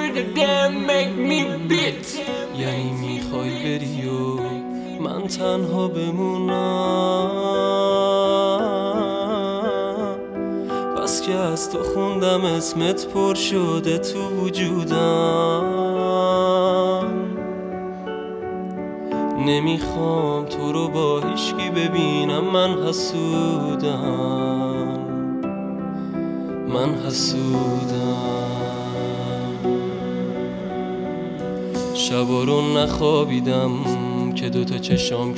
damn make me bitch. یعنی میخوای بری و من تنها بمونم؟ بس که از تو خوندم اسمت پر شده تو وجودم. نمیخوام تو رو با هیچکی ببینم، من حسودم، من حسودم. شبا رو نخوابیدم که دوتا چشام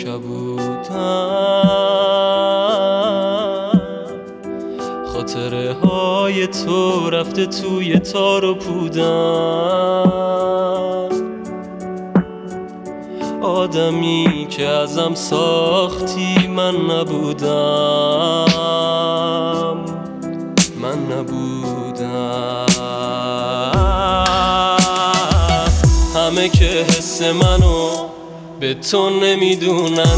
کبودم. خاطره های تو رفته توی تار و پودم. آدمی که ازم ساختی من نبودم، من نبودم. همه که حس منو به تو نمیدونن،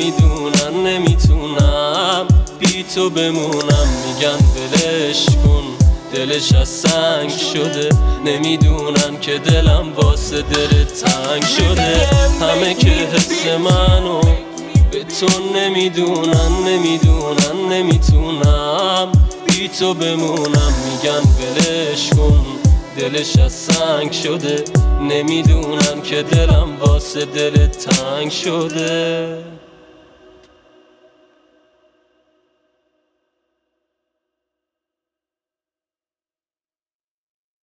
نمیتونم بی تو بمونم. میگن ولش کن دلش از سنگ شده، نمیدونن که دلم واسه دلت تنگ شده. همه که حس منو به تو نمیدونن، نمیتونم بی تو بمونم. میگن ولش کن دلش از سنگ شده، نمیدونن که دلم واسه دلت تنگ شده.